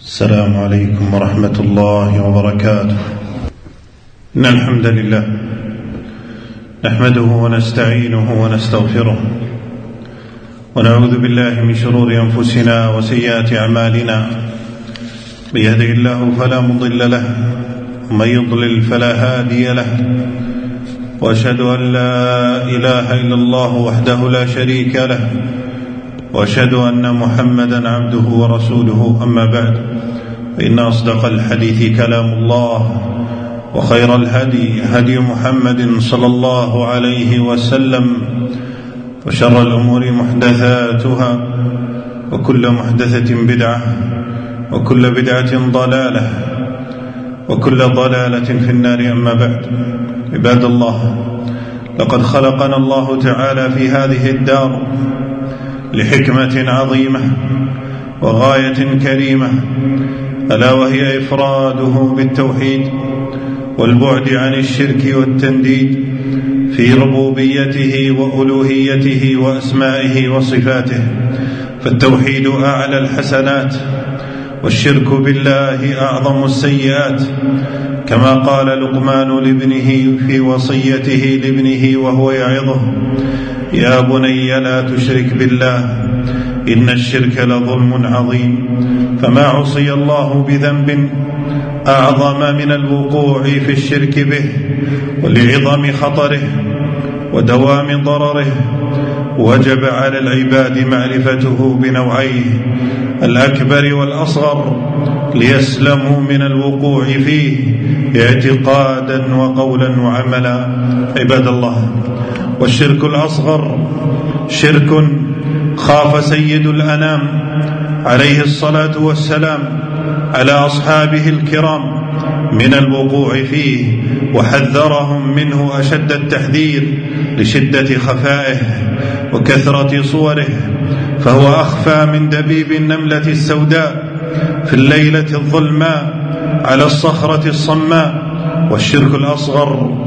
السلام عليكم ورحمة الله وبركاته. إن الحمد لله نحمده ونستعينه ونستغفره ونعوذ بالله من شرور أنفسنا وسيئات أعمالنا. من يهده الله فلا مضل له ومن يضلل فلا هادي له، وأشهد أن لا إله إلا الله وحده لا شريك له، وأشهد أن محمدا عبده ورسوله. أما بعد، فإن أصدق الحديث كلام الله، وخير الهدي هدي محمد صلى الله عليه وسلم، وشر الأمور محدثاتها، وكل محدثة بدعة، وكل بدعة ضلالة، وكل ضلالة في النار. أما بعد، عباد الله، لقد خلقنا الله تعالى في هذه الدار لحكمة عظيمة وغاية كريمة، ألا وهي إفراده بالتوحيد والبعد عن الشرك والتنديد في ربوبيته وألوهيته وأسمائه وصفاته. فالتوحيد أعلى الحسنات، والشرك بالله أعظم السيئات، كما قال لقمان لابنه في وصيته لابنه وهو يعظه: يا بني لا تشرك بالله إن الشرك لظلم عظيم. فما عصي الله بذنب أعظم من الوقوع في الشرك به، ولعظم خطره ودوام ضرره وجب على العباد معرفته بنوعيه الأكبر والأصغر ليسلموا من الوقوع فيه اعتقادا وقولا وعملا. عباد الله، والشرك الأصغر شرك خاف سيد الأنام عليه الصلاة والسلام على أصحابه الكرام من الوقوع فيه، وحذرهم منه أشد التحذير لشدة خفائه وكثرة صوره، فهو أخفى من دبيب النملة السوداء في الليلة الظلماء على الصخرة الصماء. والشرك الأصغر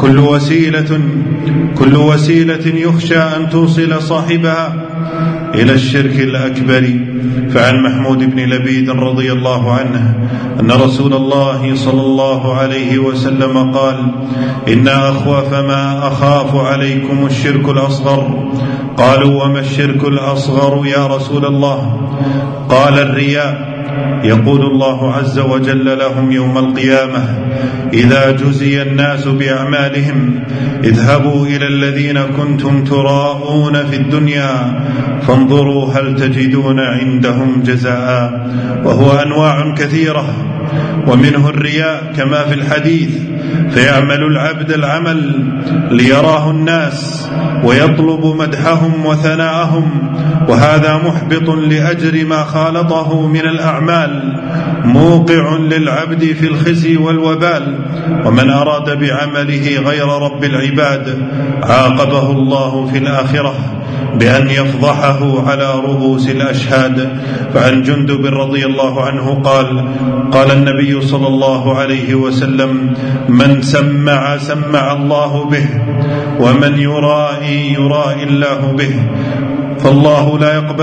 كل وسيلة يخشى أن توصل صاحبها إلى الشرك الأكبر. فعن محمود بن لبيد رضي الله عنه أن رسول الله صلى الله عليه وسلم قال: إن أخوف ما أخاف عليكم الشرك الأصغر. قالوا: وما الشرك الأصغر يا رسول الله؟ قال: الرياء. يقول الله عز وجل لهم يوم القيامة: إذا جزي الناس بأعمالهم اذهبوا إلى الذين كنتم تراءون في الدنيا فانظروا هل تجدون عندهم جزاء. وهو أنواع كثيرة، ومنه الرياء كما في الحديث: فيعمل العبد العمل ليراه الناس ويطلب مدحهم وثناءهم، وهذا محبط لأجر ما خالطه من الأعمال، موقع للعبد في الخزي والوبال. ومن أراد بعمله غير رب العباد عاقبه الله في الآخرة بأن يفضحه على رؤوس الأشهاد. فعن جندب رضي الله عنه قال النبي صلى الله عليه وسلم: من سمع الله به، ومن يرائي الله به. فالله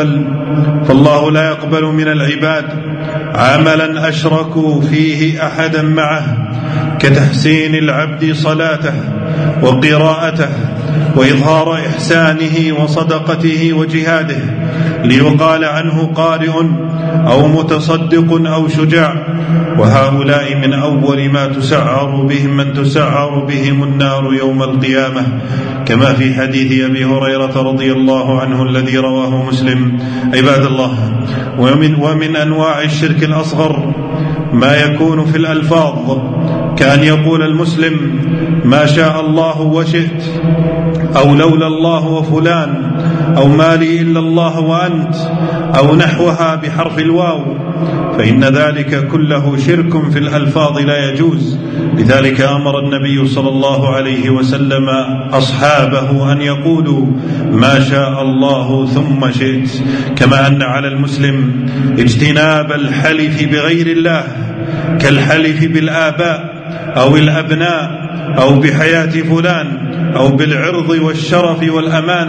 لا يقبل من العباد عملا أشركوا فيه أحدا معه، كتحسين العبد صلاته وقراءته وإظهار إحسانه وصدقته وجهاده، ليقال عنه قارئ أو متصدق أو شجاع. وهؤلاء من أول من تسعر بهم النار يوم القيامة، كما في حديث أبي هريرة رضي الله عنه الذي رواه مسلم. عباد الله، ومن أنواع الشرك الأصغر ما يكون في الألفاظ، كأن يقول المسلم: ما شاء الله وشئت، أو لولا الله وفلان، أو ما لي إلا الله وأنت، أو نحوها بحرف الواو، فإن ذلك كله شرك في الألفاظ لا يجوز. لذلك أمر النبي صلى الله عليه وسلم أصحابه أن يقولوا: ما شاء الله ثم شئت. كما أن على المسلم اجتناب الحلف بغير الله، كالحلف بالآباء أو الأبناء أو بحياة فلان أو بالعرض والشرف والأمانة،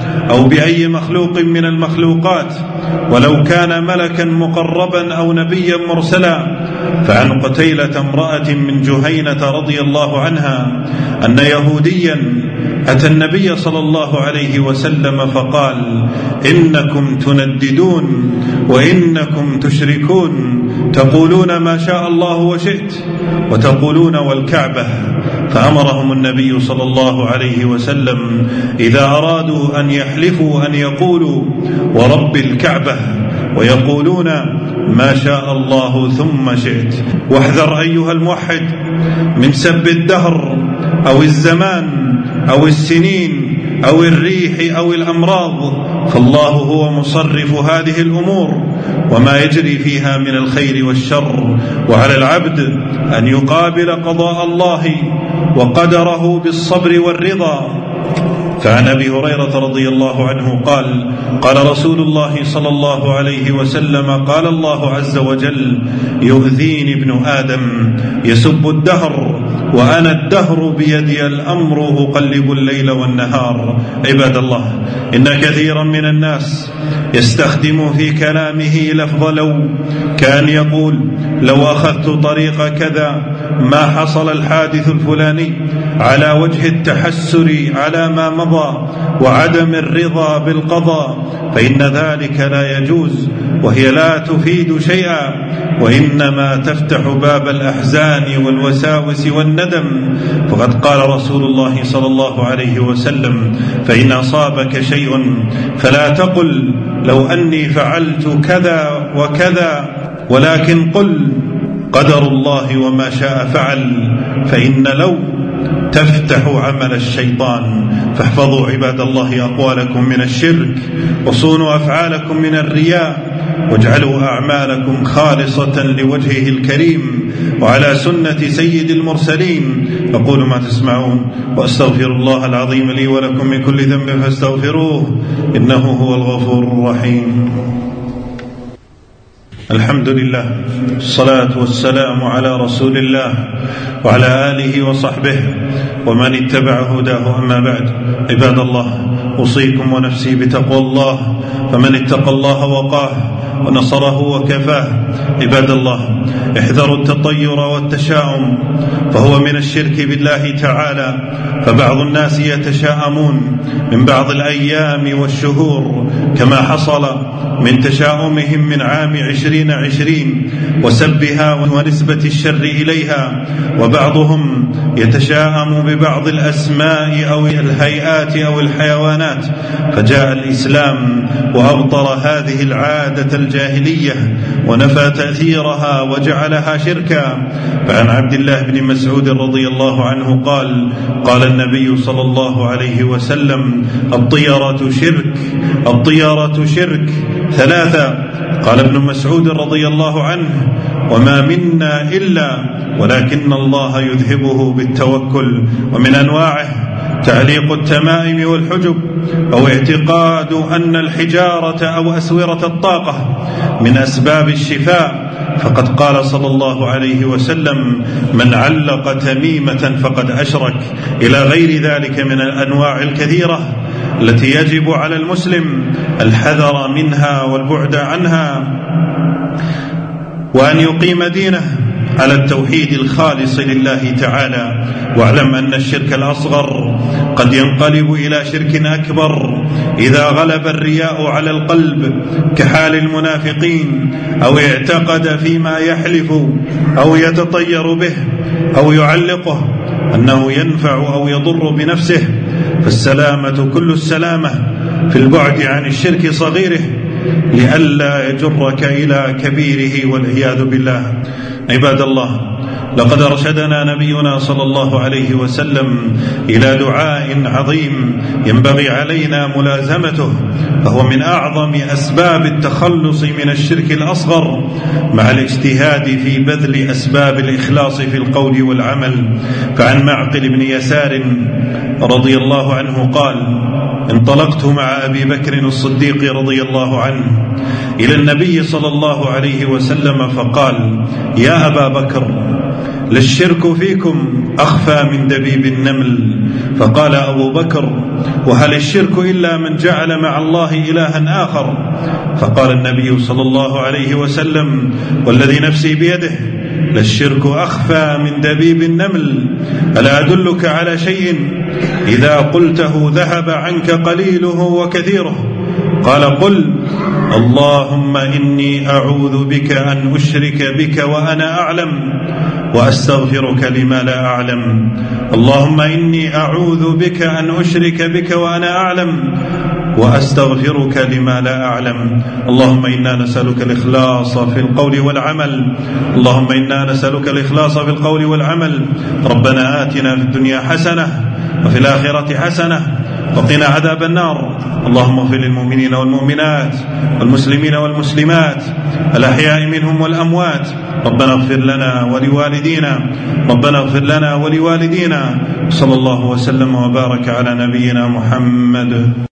أو بأي مخلوق من المخلوقات ولو كان ملكا مقربا أو نبيا مرسلا. فعن قتيلة امرأة من جهينة رضي الله عنها أن يهوديا أتى النبي صلى الله عليه وسلم فقال: إنكم تنددون وإنكم تشركون، تقولون ما شاء الله وشئت وتقولون والكعبة. فأمرهم النبي صلى الله عليه وسلم إذا أرادوا أن يحلفوا أن يقولوا ورب الكعبة ويقولون ما شاء الله ثم شئت. واحذر أيها الموحد من سب الدهر أو الزمان أو السنين أو الريح أو الأمراض، فالله هو مصرف هذه الأمور وما يجري فيها من الخير والشر، وعلى العبد أن يقابل قضاء الله وقدره بالصبر والرضا. فعن أبي هريرة رضي الله عنه قال: قال رسول الله صلى الله عليه وسلم: قال الله عز وجل: يؤذيني ابن آدم يسب الدهر وأنا الدهر بيدي الأمر أقلب الليل والنهار. عباد الله، إن كثيرا من الناس يستخدم في كلامه لفظ لو، كان يقول: لو أخذت طريق كذا ما حصل الحادث الفلاني، على وجه التحسر على ما مضى وعدم الرضا بالقضاء، فإن ذلك لا يجوز، وهي لا تفيد شيئا، وإنما تفتح باب الأحزان والوساوس والندم. فقد قال رسول الله صلى الله عليه وسلم: فإن أصابك شيء فلا تقل لو أني فعلت كذا وكذا، ولكن قل قدر الله وما شاء فعل، فإن لو تفتح عمل الشيطان. فاحفظوا عباد الله أقوالكم من الشرك، وصونوا أفعالكم من الرياء، واجعلوا أعمالكم خالصة لوجهه الكريم وعلى سنة سيد المرسلين. أقول ما تسمعون وأستغفر الله العظيم لي ولكم من كل ذنب فاستغفروه إنه هو الغفور الرحيم. الحمد لله، الصلاة والسلام على رسول الله وعلى آله وصحبه ومن اتبع هداه، أما بعد. عباد الله، أوصيكم ونفسي بتقوى الله، فمن اتقى الله وقاه ونصره وكفاه. عباد الله، احذروا التطير والتشاؤم، فهو من الشرك بالله تعالى. فبعض الناس يتشاءمون من بعض الأيام والشهور، كما حصل من تشاؤمهم من عام 2020 وسبها ونسبة الشر إليها. وبعضهم يتشاءم ببعض الأسماء أو الهيئات أو الحيوانات، فجاء الإسلام وأبطل هذه العادة الجاهلية ونفى تأثيرها وجعلها شركا. فعن عبد الله بن مسعود رضي الله عنه قال: قال النبي صلى الله عليه وسلم: الطيرة شرك، الطيرة شرك ثلاثة. قال ابن مسعود رضي الله عنه: وما منا إلا ولكن الله يذهبه بالتوكل. ومن أنواعه تعليق التمائم والحجب، أو اعتقاد أن الحجارة أو أسورة الطاقة من أسباب الشفاء. فقد قال صلى الله عليه وسلم: من علق تميمة فقد أشرك، إلى غير ذلك من الأنواع الكثيرة التي يجب على المسلم الحذر منها والبعد عنها، وأن يقيم دينه على التوحيد الخالص لله تعالى. واعلم أن الشرك الأصغر قد ينقلب إلى شرك أكبر إذا غلب الرياء على القلب، كحال المنافقين، أو اعتقد فيما يحلف أو يتطير به أو يعلقه أنه ينفع أو يضر بنفسه. فالسلامة كل السلامة في البعد عن الشرك صغيره، لئلا يجرك إلى كبيره والعياذ بالله. عباد الله، لقد أرشدنا نبينا صلى الله عليه وسلم إلى دعاء عظيم ينبغي علينا ملازمته، فهو من أعظم أسباب التخلص من الشرك الأصغر، مع الاجتهاد في بذل أسباب الإخلاص في القول والعمل. فعن معقل بن يسار رضي الله عنه قال: انطلقت مع أبي بكر الصديق رضي الله عنه إلى النبي صلى الله عليه وسلم فقال: يا أبا بكر، للشرك فيكم أخفى من دبيب النمل. فقال أبو بكر: وهل الشرك إلا من جعل مع الله إلها آخر؟ فقال النبي صلى الله عليه وسلم: والذي نفسي بيده للشرك أخفى من دبيب النمل. ألا أدلك على شيء إذا قلته ذهب عنك قليله وكثيره؟ قال: قل: اللهم إني أعوذ بك أن أشرك بك وأنا أعلم وأستغفرك لما لا أعلم. اللهم إني أعوذ بك أن أشرك بك وأنا أعلم وأستغفرك لما لا أعلم. اللهم إنا نسألك الإخلاص في القول والعمل. اللهم إنا نسألك الإخلاص في القول والعمل. ربنا آتنا في الدنيا حسنة وفي الآخرة حسنة وقنا عذاب النار. اللهم اغفر للمؤمنين والمؤمنات والمسلمين والمسلمات الأحياء منهم والأموات. ربنا اغفر لنا ولوالدينا. ربنا اغفر لنا ولوالدينا. صلى الله وسلم وبارك على نبينا محمد.